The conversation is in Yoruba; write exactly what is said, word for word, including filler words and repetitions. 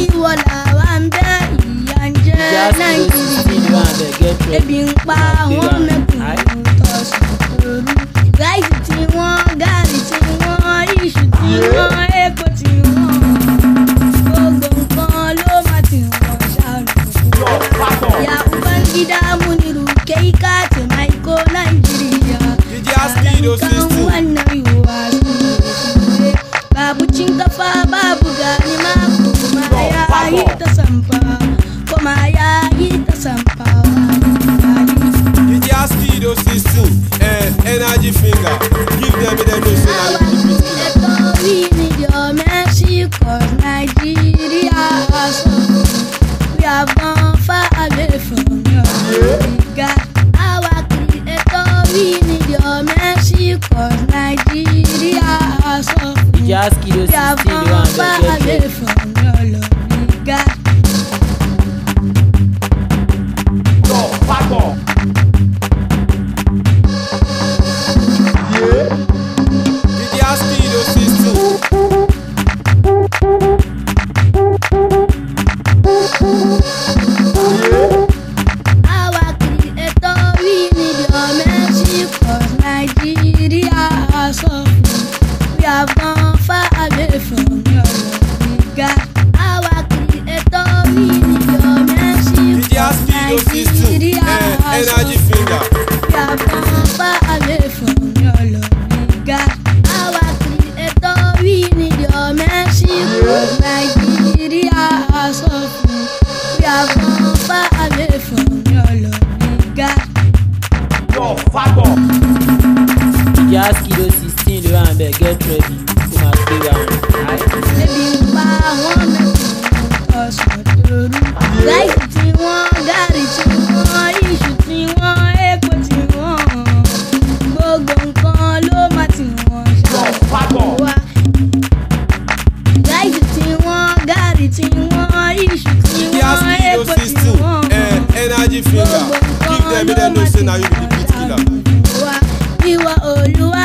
ìwọ làwa ń bẹ̀ ìyà ń jẹ Nàìjíríà. Ebi ń pa àwọn mẹ́kùnún tọ̀sán tòru. Ráìsì tí wọ́n, gààrí tí wọ́n, iṣu tí wọ́n, epo tí wọ́n. Gbogbo nǹkan ló máa ti wọ́n ṣàlùkò. Ya Ubangida Muniru Keika Temaiko Nigeria. Alankan wannan yiwuwa su ne. Babu shinkafa babu gani mako kuma ya yi ta samfa. Kuma ya yi ta samfa. Studio system, eh, energy finger. Give them the no we need your mercy, cause Nigeria so we have gone far away from your God. Our creator, we need your mercy, cause Nigeria so we have gone far away from your love, God. Energy finger. We have gone far away from your love, God. Our creator, we need your mercy, cause Nigeria suffering. We have gone far away from your love, God. Your father. Just kilo sixteen, le one beg, get ready. Come and stay down. Ebi ń pa àwọn mẹ́kùnún tọ̀sán tòru. Ráìsì tí wọ́n, gààrí tí wọ́n, iṣu tí wọ́n, epo tí wọ́n. Gbogbo nǹkan ló máa ti wọ́n ṣàlùkò wá. Ráìsì tí wọ́n, gààrí tí wọ́n, iṣu tí wọ́n, epo tí wọ́n. Energy finger. Give them the no say now you be the beat killer. Ìwọ Olúwa